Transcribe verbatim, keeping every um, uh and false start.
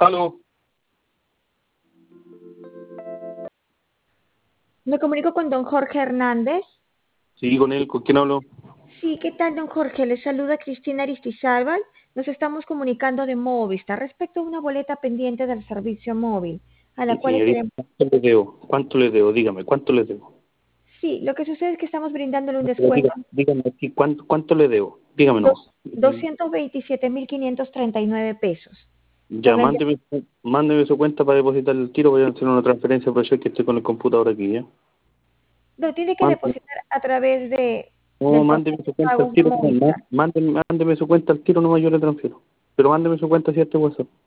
Aló. Me comunico con don Jorge Hernández. Sí, con él. ¿Con quién hablo? Sí, ¿qué tal, don Jorge? Le saluda Cristina Aristizábal. Nos estamos comunicando de Movistar respecto a una boleta pendiente del servicio móvil, a la Sí, cual le señorita, queremos... ¿cuánto le debo? ¿Cuánto le debo? Dígame, ¿cuánto le debo? Sí, lo que sucede es que estamos brindándole un No, pero descuento diga- dígame aquí, ¿cuánto, cuánto le debo? Dígame de nomás. Y doscientos veintisiete mil quinientos treinta y nueve pesos. ya, Con el... mándeme, mándeme su cuenta para depositar el tiro. Voy a hacer una transferencia, pero yo es que estoy con el computador aquí, ¿ya? Lo tiene que Mándeme, depositar a través de no, del mándeme portal su de cuenta al pagos de tiro. No, Movistar. mándeme, mándeme su cuenta al tiro, nomás yo le transfiero. Pero mándeme su cuenta si este WhatsApp.